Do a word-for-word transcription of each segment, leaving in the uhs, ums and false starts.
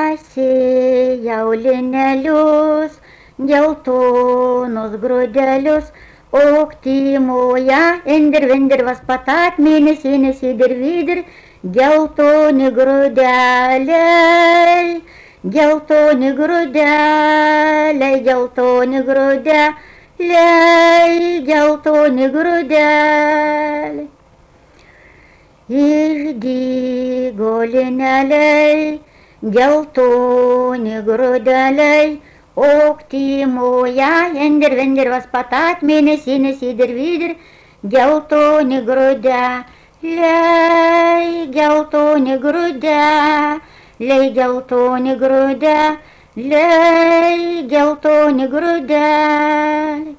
sėjaulinelius, geltonus grūdelius, oktimoja, indir vindir vas patat, mėnesinis įdir vidir, geltoni grūdeliai, geltoni grūdeliai, geltoni grūdeliai, geltoni grūdeliai. Išdygolineliai, geltoni grūdeliai, oktimoja, indir vindir vas patat, mėnesinis įdir vidir, geltoni grūdeliai, geltoni grūdeliai, geltoni grūdeliai, geltoni grūdeliai.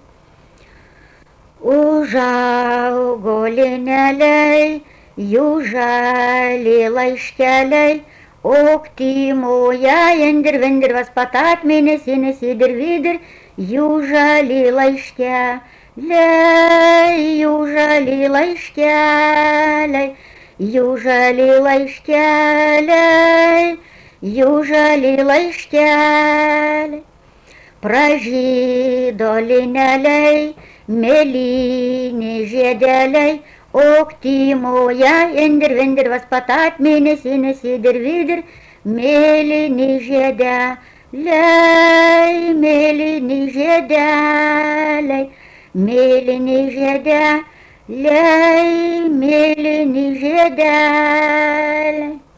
Užaugo lineliai, jų žali laiškeliai, oktimoja, indir vindir vas patat, mėnesinis įdir vidir, jų žali laiškeliai, jų žali laiškeliai, jų žali laiškeliai, jų žali laiškeliai. Pražydo lineliai, mėlyni žiedeliai, oktimoja, indir vindir vas patat, mėnesinis įdir vidir, mėlyni žiedeliai, mėlyni žiedeliai, mėlyni žiedeliai, mėlyni žiedeliai.